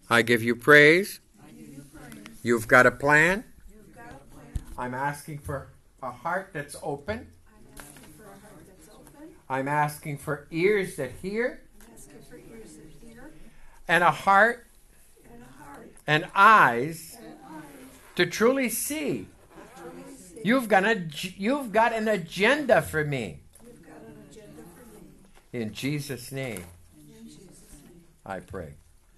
I give you praise. I give you praise. You've got a plan. You've got a plan. I'm asking for a heart that's open. I'm asking for a heart that's open. I'm asking for ears that hear. I'm asking for ears that hear. And a heart And a heart and eyes and eyes to truly see. to truly see. You've got an agenda for me. You've got an agenda for me. In Jesus' name, In Jesus' name. I pray.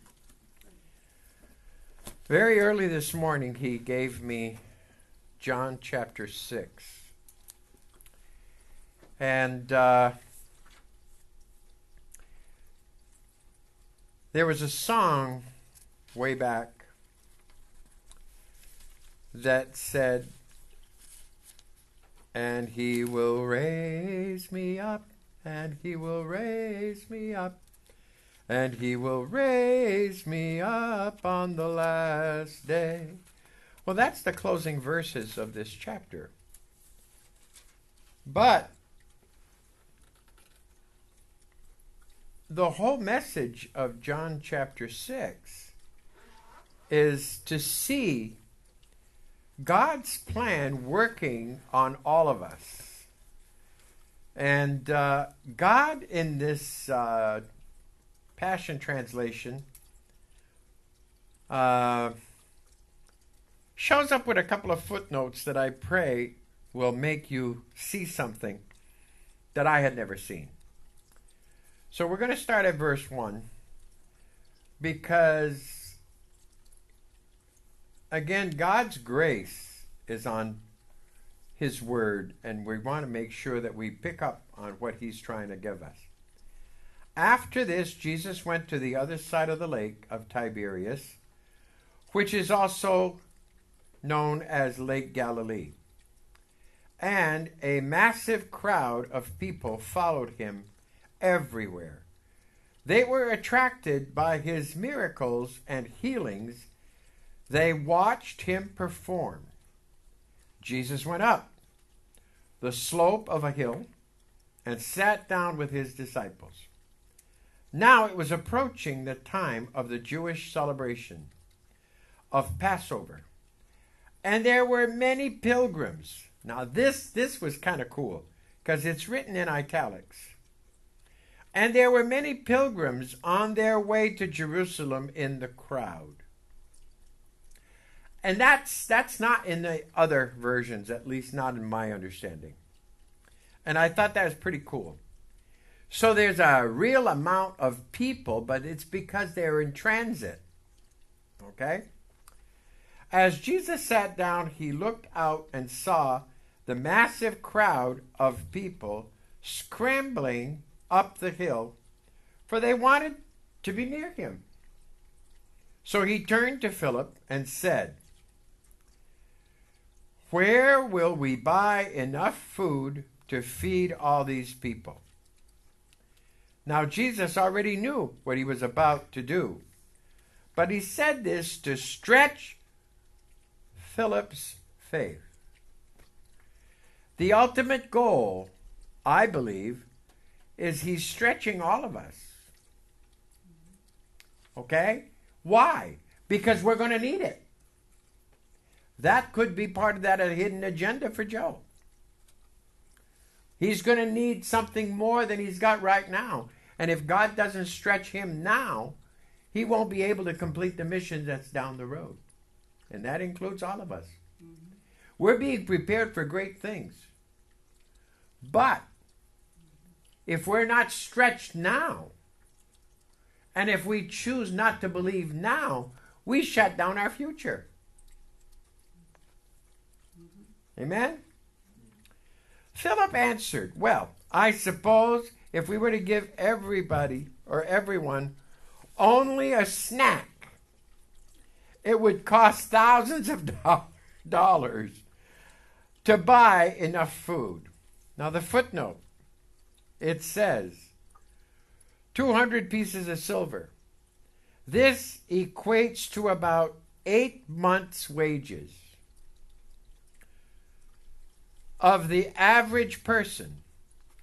Very early this morning, he gave me John chapter 6. And there was a song way back that said, "And he will raise me up, and he will raise me up, and he will raise me up on the last day." Well, that's the closing verses of this chapter. But the whole message of John chapter 6 is to see God's plan working on all of us. And God in this Passion Translation shows up with a couple of footnotes that I pray will make you see something that I had never seen. So we're going to start at verse 1 because, again, God's grace is on His Word, and we want to make sure that we pick up on what He's trying to give us. After this, Jesus went to the other side of the lake of Tiberias, which is also known as Lake Galilee. And a massive crowd of people followed him everywhere. They were attracted by his miracles and healings. They watched him perform. Jesus went up the slope of a hill and sat down with his disciples. Now it was approaching the time of the Jewish celebration of Passover, and there were many pilgrims. Now this was kind of cool because it's written in italics. And there were many pilgrims on their way to Jerusalem in the crowd. And that's not in the other versions, at least not in my understanding. And I thought that was pretty cool. So there's a real amount of people, but it's because they're in transit. Okay? As Jesus sat down, he looked out and saw the massive crowd of people scrambling up the hill, for they wanted to be near him. So he turned to Philip and said, "Where will we buy enough food to feed all these people?" Now Jesus already knew what he was about to do, but he said this to stretch Philip's faith. The ultimate goal, I believe, is he's stretching all of us. Okay? Why? Because we're going to need it. That could be part of that hidden agenda for Joe. He's going to need something more than he's got right now. And if God doesn't stretch him now, he won't be able to complete the mission that's down the road. And that includes all of us. Mm-hmm. We're being prepared for great things. But if we're not stretched now, and if we choose not to believe now, we shut down our future. Mm-hmm. Amen? Philip answered, "Well, I suppose if we were to give everybody or everyone only a snack, it would cost thousands of dollars to buy enough food." Now the footnote, it says 200 pieces of silver. This equates to about 8 months' wages of the average person.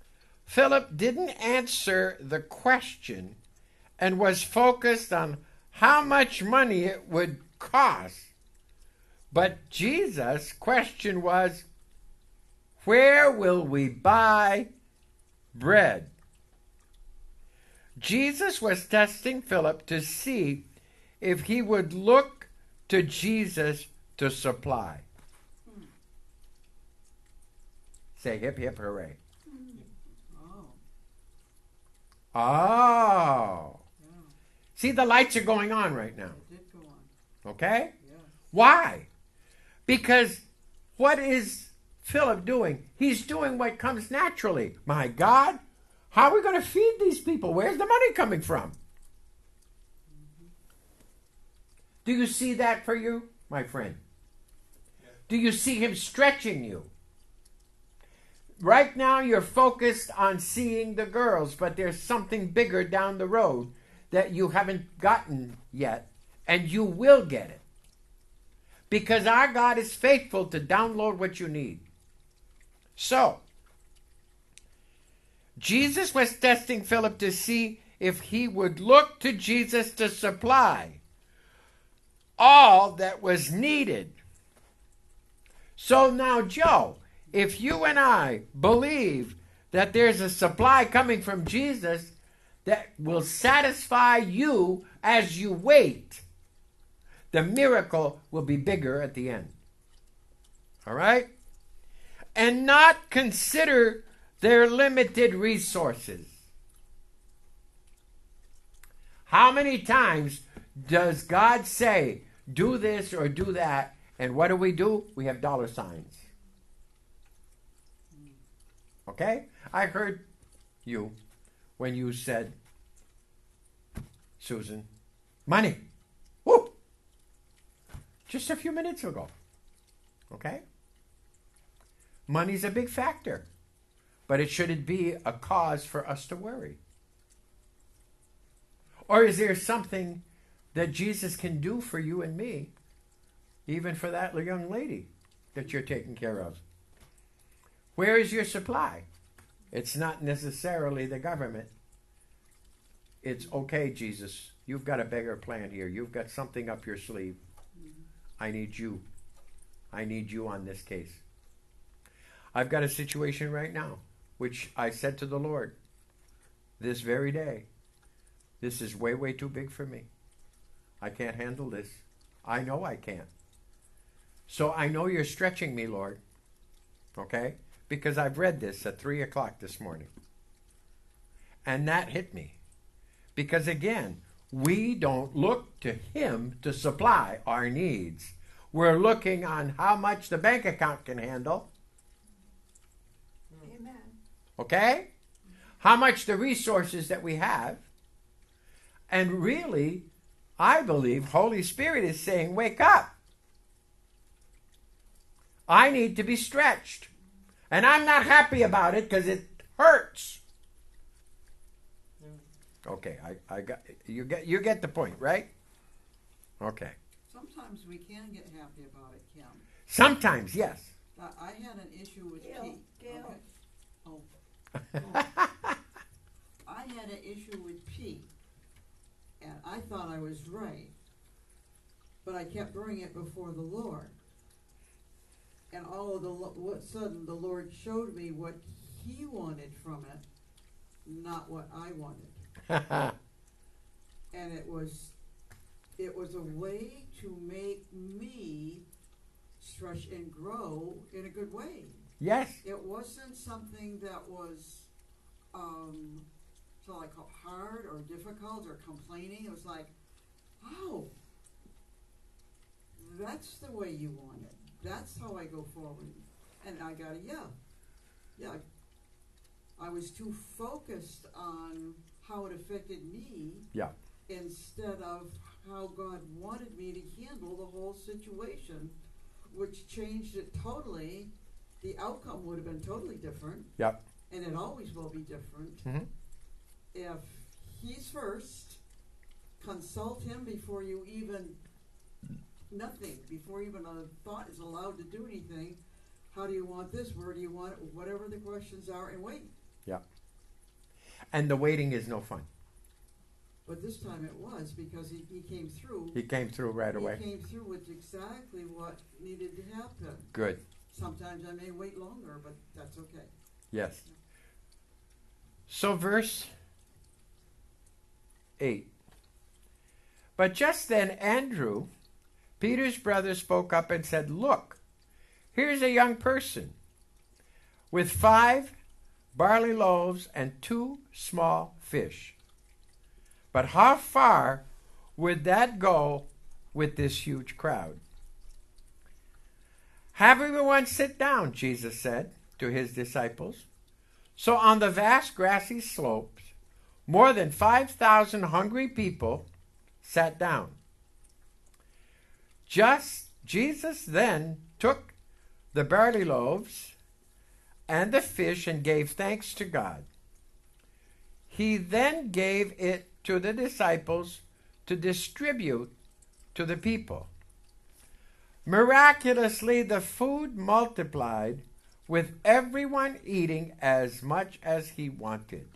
Philip didn't answer the question and was focused on how much money it would cost. But Jesus' question was, where will we buy bread? Jesus was testing Philip to see if he would look to Jesus to supply. Say hip, hip, hooray. Oh. See, the lights are going on right now. It did go on. Okay? Yes. Why? Because what is Philip doing? He's doing what comes naturally. My God, how are we going to feed these people? Where's the money coming from? Do you see that for you, my friend? Do you see him stretching you? Right now you're focused on seeing the girls, but there's something bigger down the road that you haven't gotten yet, and you will get it. Because our God is faithful to download what you need. So, Jesus was testing Philip to see if he would look to Jesus to supply all that was needed. So now, Joe, if you and I believe that there's a supply coming from Jesus that will satisfy you as you wait, the miracle will be bigger at the end. All right? And not consider their limited resources. How many times does God say, do this or do that? And what do? We have dollar signs. Okay? I heard you when you said, Susan, money. Woo! Just a few minutes ago. Okay? Money's a big factor. But it shouldn't be a cause for us to worry. Or is there something that Jesus can do for you and me, even for that young lady that you're taking care of? Where is your supply? It's not necessarily the government. It's okay, Jesus. You've got a bigger plan here. You've got something up your sleeve. I need you. I need you on this case. I've got a situation right now, which I said to the Lord this very day. This is way, way too big for me. I can't handle this. I know I can't. So I know you're stretching me, Lord. Okay? Because I've read this at 3 o'clock this morning. And that hit me. Because again, we don't look to Him to supply our needs. We're looking on how much the bank account can handle. Amen. Okay? How much the resources that we have. And really, I believe Holy Spirit is saying, wake up. I need to be stretched. And I'm not happy about it because it hurts. Okay, I got you get the point, right? Okay. Sometimes we can get happy about it, Kim. Sometimes, yes. I had an issue with Gail, Pete. Gail. Okay. Oh. I had an issue with Pete, and I thought I was right, but I kept bringing it before the Lord. And all of a sudden, the Lord showed me what He wanted from it, not what I wanted. And it was a way to make me stretch and grow in a good way. Yes. It wasn't something that was, so I call hard or difficult or complaining. It was like, oh, that's the way you want it. That's how I go forward. And I got a yeah. Yeah. I was too focused on how it affected me. Yeah. Instead of how God wanted me to handle the whole situation, which changed it totally. The outcome would have been totally different. Yep. And it always will be different. Mm-hmm. If He's first, consult Him before you even, before even a thought is allowed to do anything. How do you want this? Where do you want it? Whatever the questions are, and wait. Yeah. And the waiting is no fun. But this time it was, because he came through. He came through right away. He came through with exactly what needed to happen. Good. Sometimes I may wait longer, but that's okay. Yes. So verse 8. But just then Andrew, Peter's brother, spoke up and said, "Look, here's a young person with 5 barley loaves and 2 small fish. But how far would that go with this huge crowd?" "Have everyone sit down," Jesus said to his disciples. So on the vast grassy slopes, more than 5,000 hungry people sat down. Jesus then took the barley loaves and the fish and gave thanks to God. He then gave it to the disciples to distribute to the people. Miraculously, the food multiplied, with everyone eating as much as he wanted.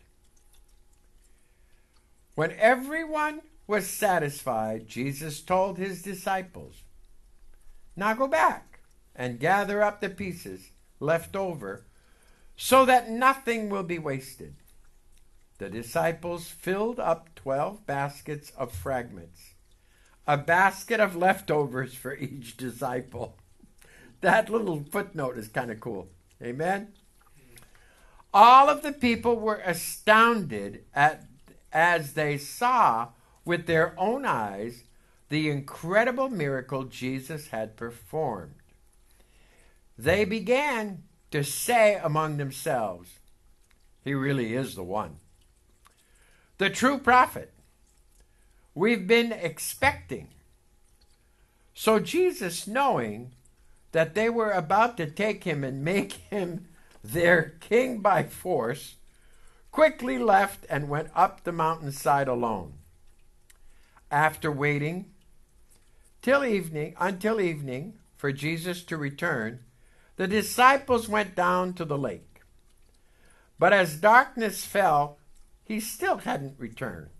When everyone was satisfied, Jesus told his disciples, "Now go back and gather up the pieces left over, so that nothing will be wasted." The disciples filled up 12 baskets of fragments, a basket of leftovers for each disciple. That little footnote is kind of cool. Amen? All of the people were astounded as they saw with their own eyes the incredible miracle Jesus had performed. They began to say among themselves, "He really is the one, the true prophet we've been expecting." So Jesus, knowing that they were about to take him and make him their king by force, quickly left and went up the mountainside alone. After waiting until evening for Jesus to return, the disciples went down to the lake. But as darkness fell, he still hadn't returned.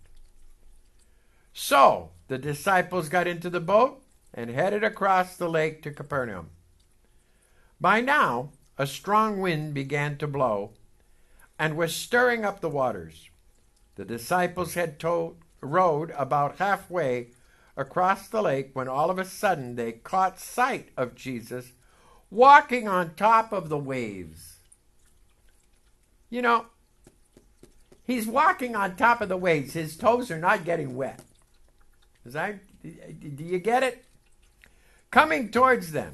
So the disciples got into the boat and headed across the lake to Capernaum. By now, a strong wind began to blow and was stirring up the waters. The disciples had rowed about halfway across the lake when all of a sudden they caught sight of Jesus walking on top of the waves. You know, he's walking on top of the waves. His toes are not getting wet. Do you get it? Coming towards them.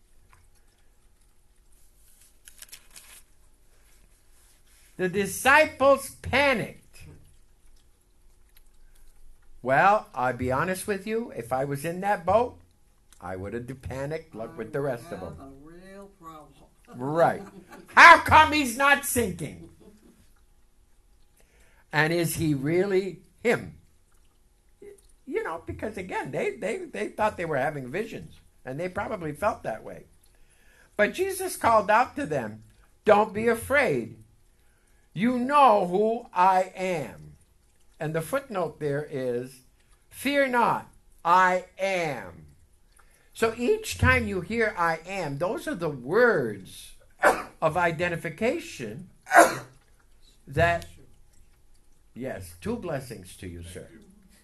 The disciples panicked. Well, I'll be honest with you. If I was in that boat, I would have panicked like with the rest of them. A real problem. Right. How come he's not sinking? And is he really him? You know, because again, they thought they were having visions, and they probably felt that way. But Jesus called out to them, "Don't be afraid. You know who I am." And the footnote there is, "Fear not, I am." So each time you hear "I am," those are the words of identification that, yes, 2 blessings to you, sir.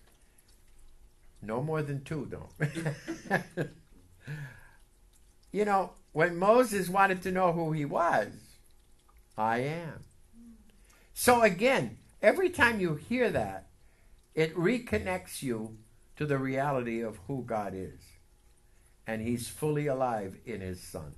No more than 2, though. You know, when Moses wanted to know who he was, I am. So again, every time you hear that, it reconnects you to the reality of who God is. And he's fully alive in his Son.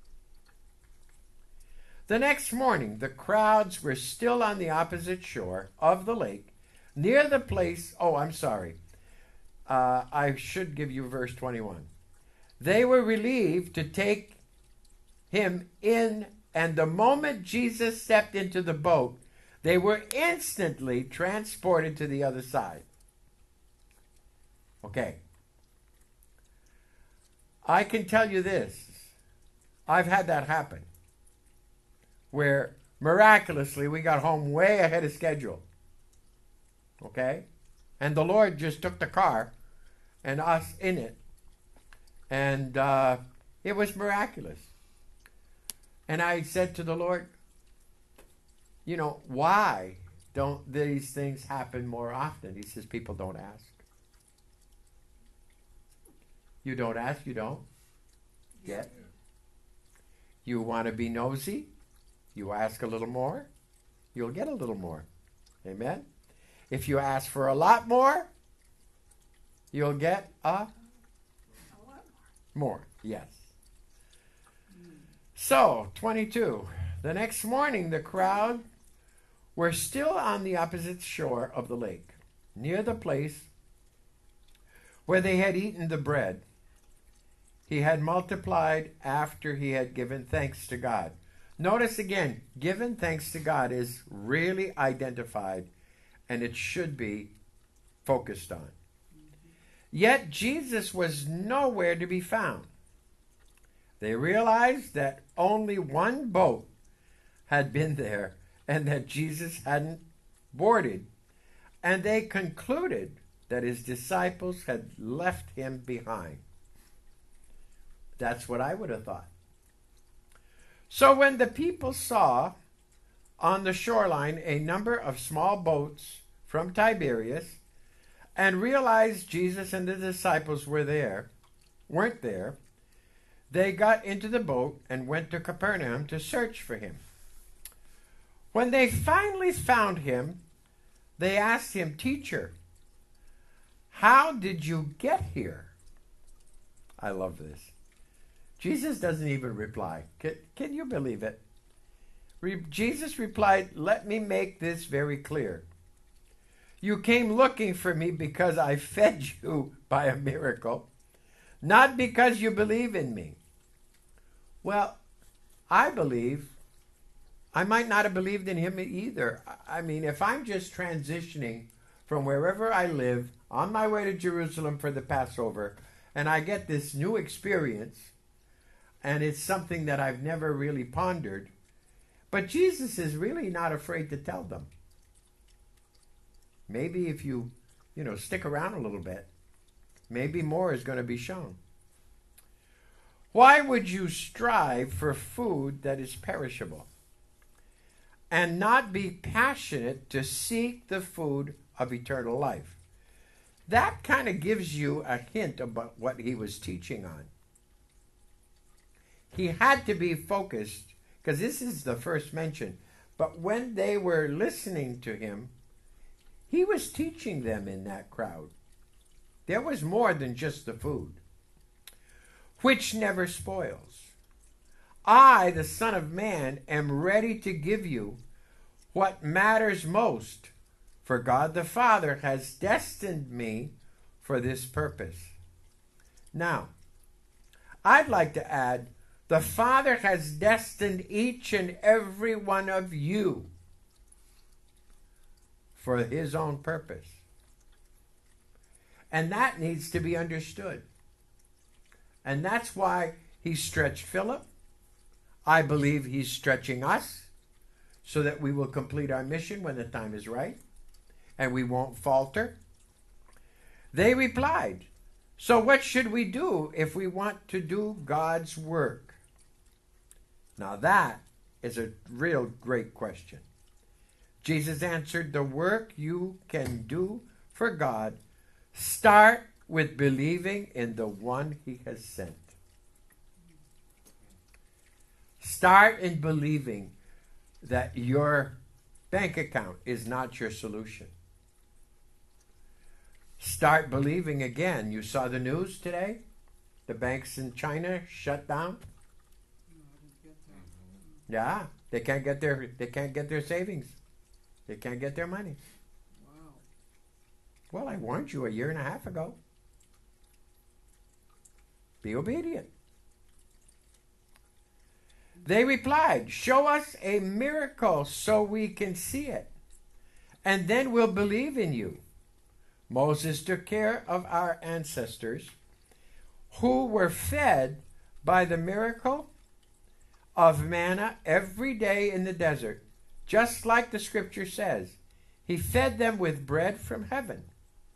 The next morning, the crowds were still on the opposite shore of the lake, near the place. Oh, I'm sorry. I should give you verse 21. They were relieved to take him in, and the moment Jesus stepped into the boat, they were instantly transported to the other side. Okay. I can tell you this. I've had that happen, where miraculously we got home way ahead of schedule. Okay? And the Lord just took the car and us in it. And it was miraculous. And I said to the Lord, you know, why don't these things happen more often? He says, people don't ask. You don't ask, you don't get. You want to be nosy? You ask a little more, you'll get a little more. Amen? If you ask for a lot more, you'll get a more. Yes. So, 22. The next morning, the crowd were still on the opposite shore of the lake, near the place where they had eaten the bread he had multiplied after he had given thanks to God. Notice again, given thanks to God is really identified, and it should be focused on. Yet Jesus was nowhere to be found. They realized that only one boat had been there and that Jesus hadn't boarded, and they concluded that his disciples had left him behind. That's what I would have thought. So when the people saw on the shoreline a number of small boats from Tiberias and realized Jesus and the disciples weren't there, they got into the boat and went to Capernaum to search for him. When they finally found him, they asked him, "Teacher, how did you get here?" I love this. Jesus doesn't even reply. Can you believe it? Jesus replied, "Let me make this very clear. You came looking for me because I fed you by a miracle, not because you believe in me." Well, I believe. I might not have believed in him either. I mean, if I'm just transitioning from wherever I live on my way to Jerusalem for the Passover, and I get this new experience, and it's something that I've never really pondered, but Jesus is really not afraid to tell them. Maybe if you stick around a little bit, maybe more is going to be shown. Why would you strive for food that is perishable and not be passionate to seek the food of eternal life? That kind of gives you a hint about what he was teaching on. He had to be focused, because this is the first mention. But when they were listening to him, he was teaching them in that crowd. There was more than just the food, which never spoils. I, the Son of Man, am ready to give you what matters most, for God the Father has destined me for this purpose. Now, I'd like to add, the Father has destined each and every one of you for his own purpose. And that needs to be understood. And that's why he stretched Philip. I believe he's stretching us so that we will complete our mission when the time is right and we won't falter. They replied, "So what should we do if we want to do God's work?" Now that is a real great question. Jesus answered, "The work you can do for God, start with believing in the one he has sent." Start in believing that your bank account is not your solution. Start believing again. You saw the news today? The banks in China shut down. Yeah, they can't get their savings. They can't get their money. Wow. Well, I warned you a year and a half ago. Be obedient. They replied, "Show us a miracle so we can see it, and then we'll believe in you." Moses took care of our ancestors who were fed by the miracle of manna every day in the desert, just like the scripture says. He fed them with bread from heaven.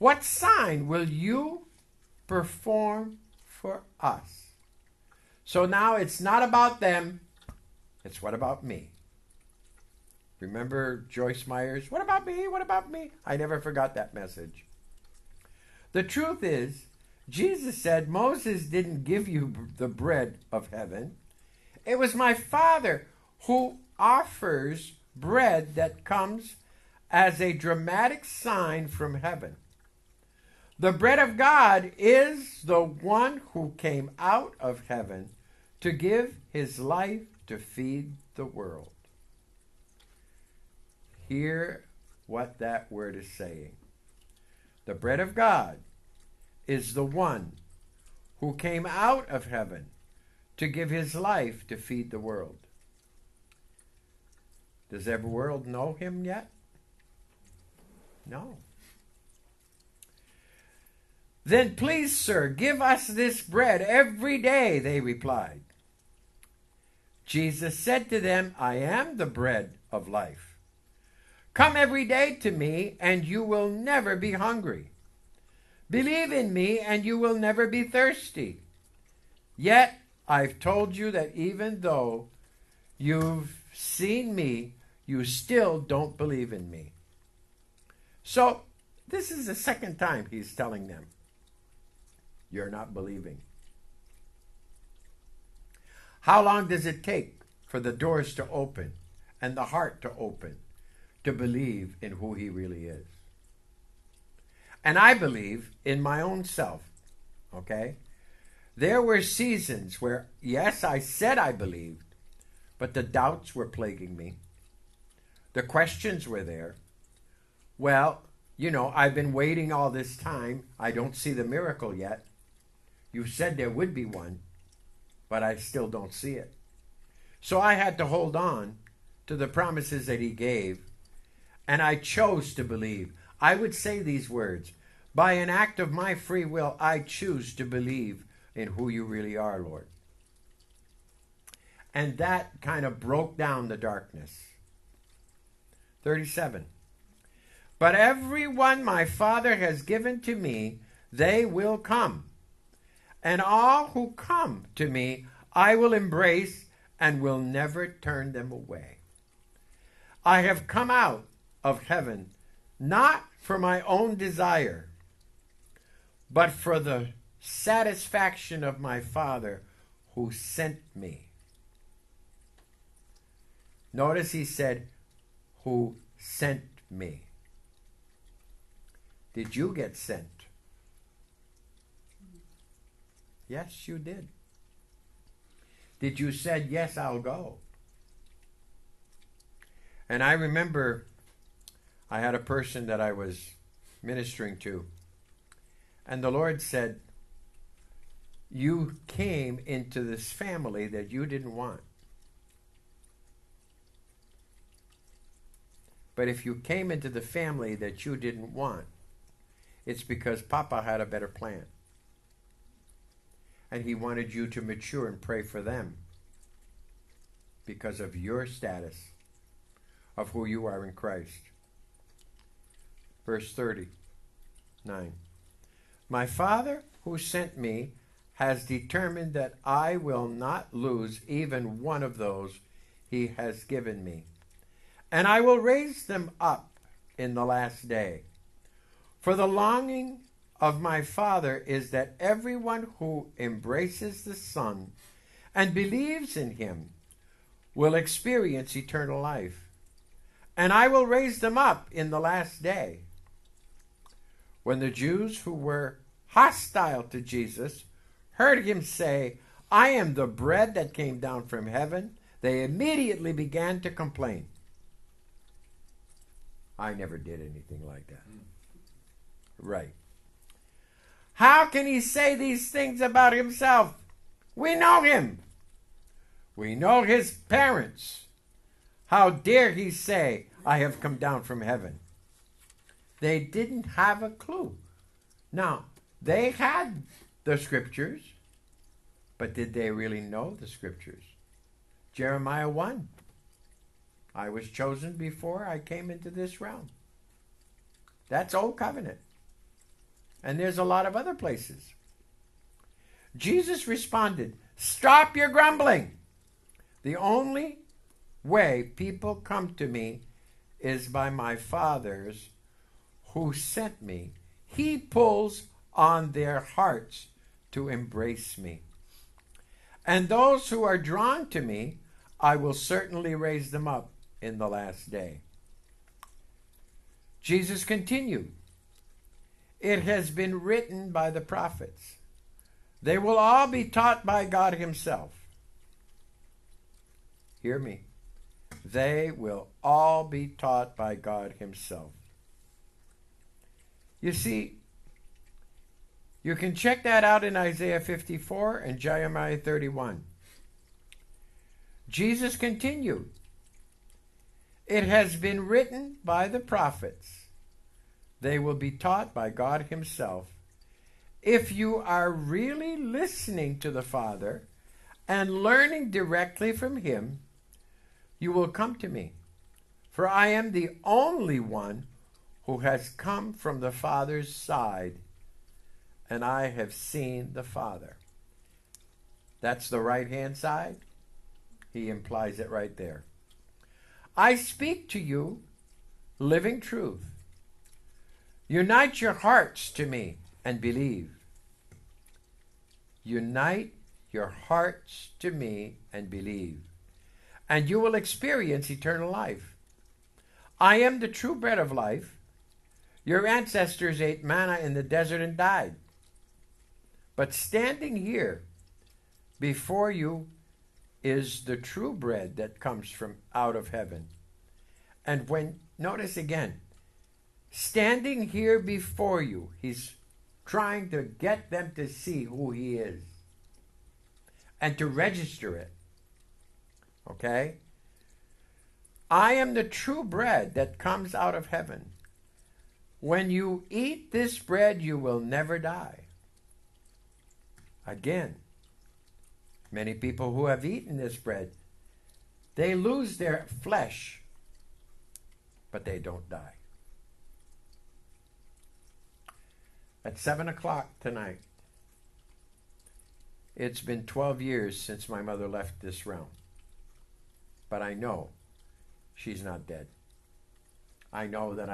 What sign will you perform for us? So now it's not about them, it's what about me? Remember Joyce Myers? What about me? What about me? I never forgot that message. The truth is, Jesus said, Moses didn't give you the bread of heaven. It was my Father who offers bread that comes as a dramatic sign from heaven. The bread of God is the one who came out of heaven to give his life to feed the world. Hear what that word is saying. The bread of God is the one who came out of heaven to give his life to feed the world. Does every world know him yet? No. Then please, sir, give us this bread every day, they replied. Jesus said to them, I am the bread of life. Come every day to me, and you will never be hungry. Believe in me, and you will never be thirsty. Yet I've told you that even though you've seen me, you still don't believe in me. So this is the second time he's telling them, you're not believing. How long does it take for the doors to open and the heart to open to believe in who he really is? And I believe in my own self, okay? There were seasons where, yes, I said I believed, but the doubts were plaguing me. The questions were there. Well, I've been waiting all this time. I don't see the miracle yet. You said there would be one, but I still don't see it. So I had to hold on to the promises that he gave, and I chose to believe. I would say these words, by an act of my free will, I choose to believe in who you really are, Lord. And that kind of broke down the darkness. 37. But everyone my Father has given to me, they will come. And all who come to me, I will embrace and will never turn them away. I have come out of heaven, not for my own desire, but for the satisfaction of my Father who sent me. Notice he said, who sent me. Did you get sent? Yes, you did. Did you said, yes, I'll go? And I remember I had a person that I was ministering to, and the Lord said, you came into this family that you didn't want. But if you came into the family that you didn't want, it's because Papa had a better plan. And he wanted you to mature and pray for them because of your status of who you are in Christ. Verse 39. My Father who sent me has determined that I will not lose even one of those he has given me. And I will raise them up in the last day. For the longing of my Father is that everyone who embraces the Son and believes in him will experience eternal life. And I will raise them up in the last day. When the Jews who were hostile to Jesus heard him say, I am the bread that came down from heaven, they immediately began to complain. I never did anything like that. Right. How can he say these things about himself? We know him. We know his parents. How dare he say, I have come down from heaven? They didn't have a clue. Now, they had the scriptures, but did they really know the scriptures? Jeremiah 1. I was chosen before I came into this realm. That's Old Covenant. And there's a lot of other places. Jesus responded, "Stop your grumbling. The only way people come to me is by my Father's who sent me. He pulls on their hearts to embrace me. And those who are drawn to me, I will certainly raise them up in the last day." Jesus continued, "It has been written by the prophets. They will all be taught by God himself." Hear me. They will all be taught by God himself. You see, you can check that out in Isaiah 54 and Jeremiah 31. Jesus continued, "It has been written by the prophets. They will be taught by God himself." If you are really listening to the Father and learning directly from him, you will come to me. For I am the only one who has come from the Father's side, and I have seen the Father. That's the right-hand side. He implies it right there. I speak to you living truth. Unite your hearts to me and believe. Unite your hearts to me and believe, and you will experience eternal life. I am the true bread of life. Your ancestors ate manna in the desert and died. But standing here before you is the true bread that comes from out of heaven. And notice again, standing here before you, he's trying to get them to see who he is and to register it. Okay? I am the true bread that comes out of heaven. When you eat this bread, you will never die. Again, many people who have eaten this bread, they lose their flesh, but they don't die. At 7 o'clock tonight, it's been 12 years since my mother left this realm. But I know she's not dead. I know that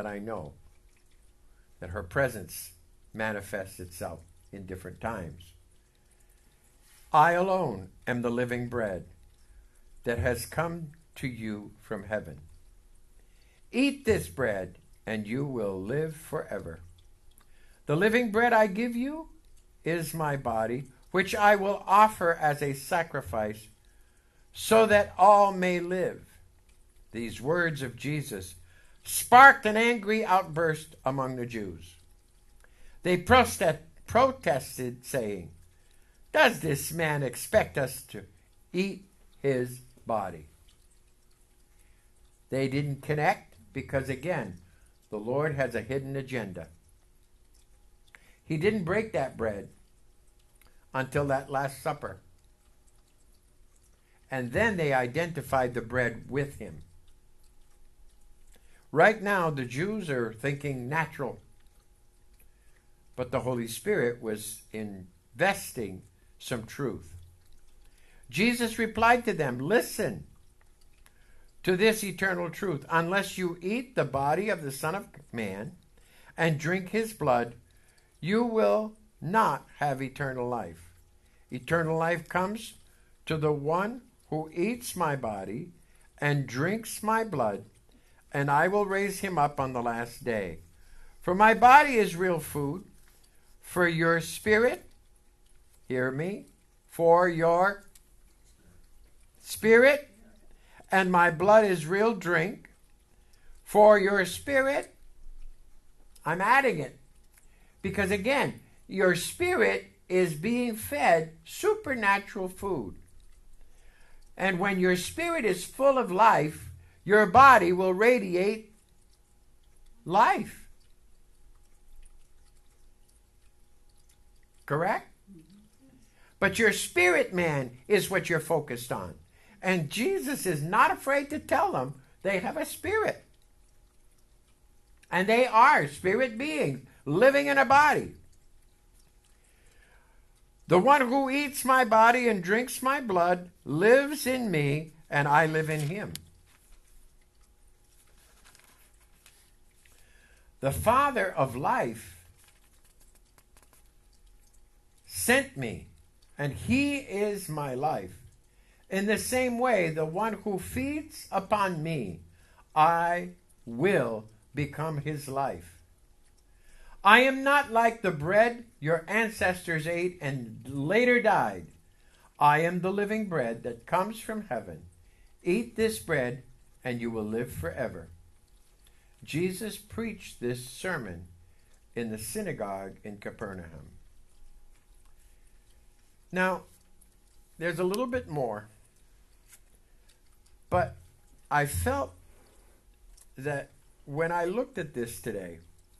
her presence manifests itself in different times. I alone am the living bread that has come to you from heaven. Eat this bread, and you will live forever. The living bread I give you is my body, which I will offer as a sacrifice so that all may live. These words of Jesus sparked an angry outburst among the Jews. They protested, saying, "Does this man expect us to eat his body?" They didn't connect because, again, the Lord has a hidden agenda. He didn't break that bread until that Last Supper. And then they identified the bread with him. Right now, the Jews are thinking natural. But the Holy Spirit was investing some truth. Jesus replied to them, "Listen to this eternal truth. Unless you eat the body of the Son of Man and drink his blood, you will not have eternal life. Eternal life comes to the one who eats my body and drinks my blood, and I will raise him up on the last day. For my body is real food, for your spirit," hear me, "for your spirit, and my blood is real drink, for your spirit." I'm adding it. Because again, your spirit is being fed supernatural food. And when your spirit is full of life, your body will radiate life. Correct? But your spirit man is what you're focused on. And Jesus is not afraid to tell them they have a spirit. And they are spirit beings. living in a body. The one who eats my body and drinks my blood lives in me, and I live in him. The Father of life sent me, and he is my life. In the same way, the one who feeds upon me, I will become his life. I am not like the bread your ancestors ate and later died. I am the living bread that comes from heaven. Eat this bread, and you will live forever. Jesus preached this sermon in the synagogue in Capernaum. Now, there's a little bit more, but I felt that when I looked at this today,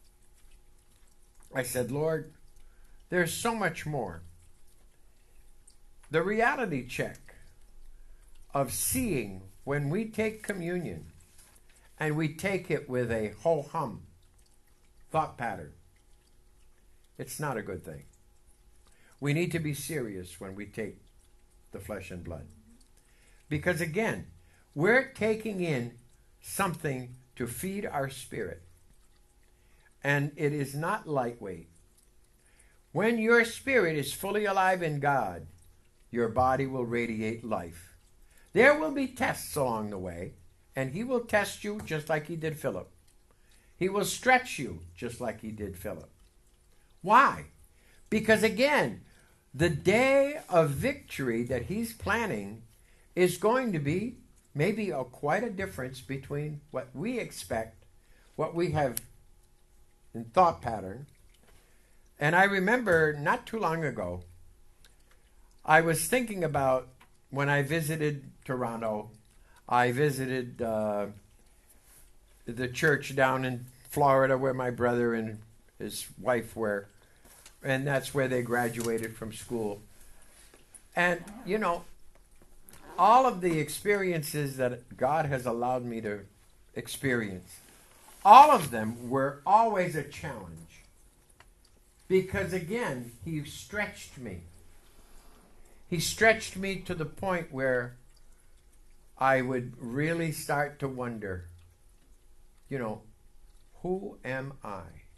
I said, Lord, there's so much more. The reality check of seeing when we take communion and we take it with a ho-hum thought pattern, it's not a good thing. We need to be serious when we take the flesh and blood. Because again, we're taking in something to feed our spirit. And it is not lightweight. When your spirit is fully alive in God, your body will radiate life. There will be tests along the way, and he will test you just like he did Philip. He will stretch you just like he did Philip. Why? Because again, the day of victory that he's planning is going to be maybe quite a difference between what we expect, what we have in thought pattern. And I remember not too long ago, I was thinking about when I visited Toronto. I visited the church down in Florida where my brother and his wife were, and that's where they graduated from school. And, you know, all of the experiences that God has allowed me to experience, all of them were always a challenge. Because again, he stretched me. He stretched me to the point where I would really start to wonder, you know, who am I?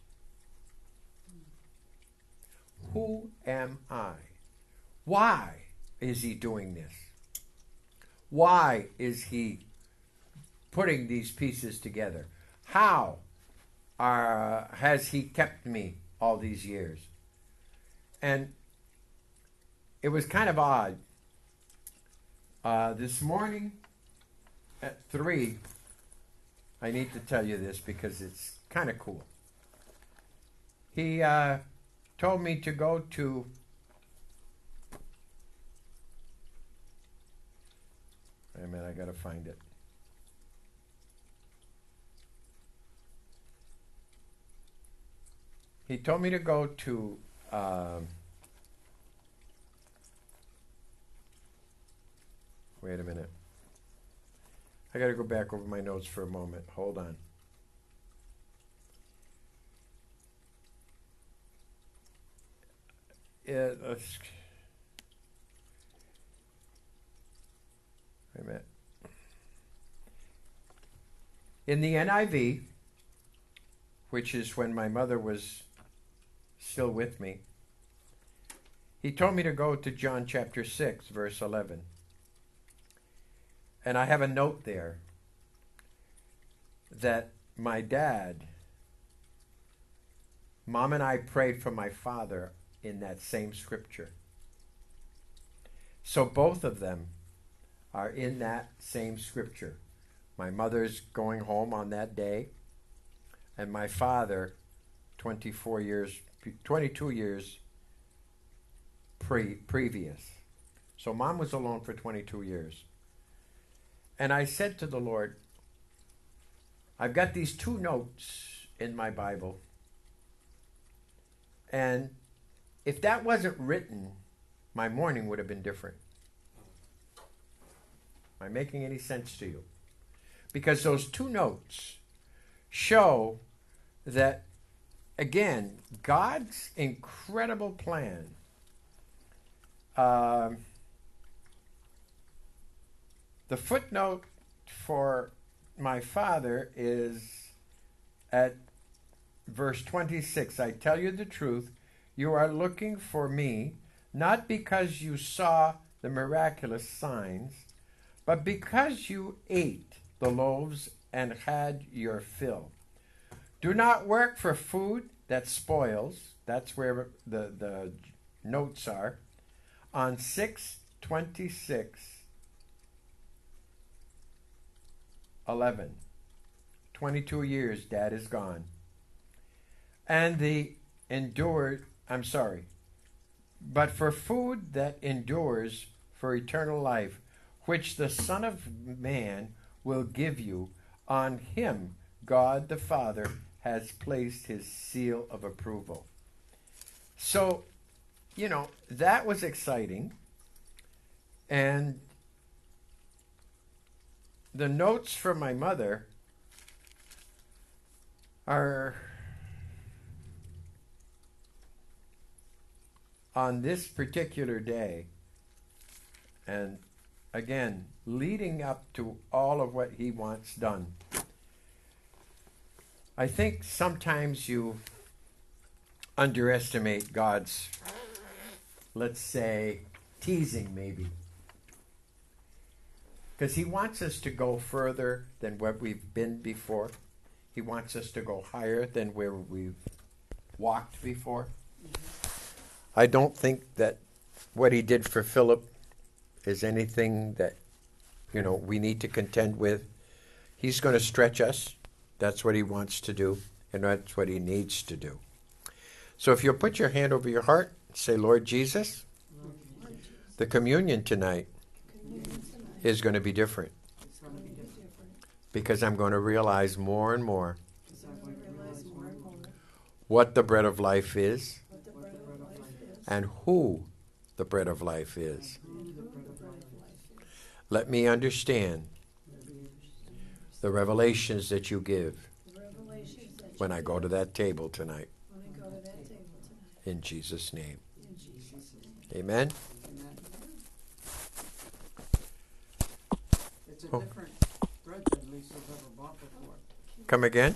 Who am I? Why is he doing this? Why is he putting these pieces together? How has he kept me all these years? And it was kind of odd. This morning at 3, I need to tell you this because it's kind of cool. He told me to go to wait a minute, I gotta find it. He told me to go to wait a minute. I got to go back over my notes for a moment. Hold on. Wait a minute. In the NIV, which is when my mother was still with me, he told me to go to John chapter 6, verse 11. And I have a note there that my dad, Mom and I prayed for my father in that same scripture. So both of them are in that same scripture. My mother's going home on that day, and my father 22 years previous. So Mom was alone for 22 years. And I said to the Lord, I've got these 2 notes in my Bible. And if that wasn't written, my morning would have been different. Am I making any sense to you? Because those 2 notes show that again, God's incredible plan. The footnote for my father is at verse 26. I tell you the truth, you are looking for me, not because you saw the miraculous signs, but because you ate the loaves and had your fill. Do not work for food that spoils. That's where the notes are. On 6/26/11. 22 years Dad is gone. And but for food that endures for eternal life, which the Son of Man will give you, on him God the Father has placed his seal of approval. So, that was exciting. And the notes from my mother are on this particular day, and again, leading up to all of what he wants done. I think sometimes you underestimate God's, let's say, teasing maybe. Because he wants us to go further than what we've been before. He wants us to go higher than where we've walked before. I don't think that what he did for Philip is anything that, we need to contend with. He's going to stretch us. That's what he wants to do, and that's what he needs to do. So if you'll put your hand over your heart, say, Lord Jesus, the communion tonight is going to be different. Because I'm going to realize more and more what the bread of life is and who the bread of life is. Let me understand the revelations that you give when I go to that table tonight. In Jesus' name. Amen. It's a different bread than Lisa's ever bought before. Come again?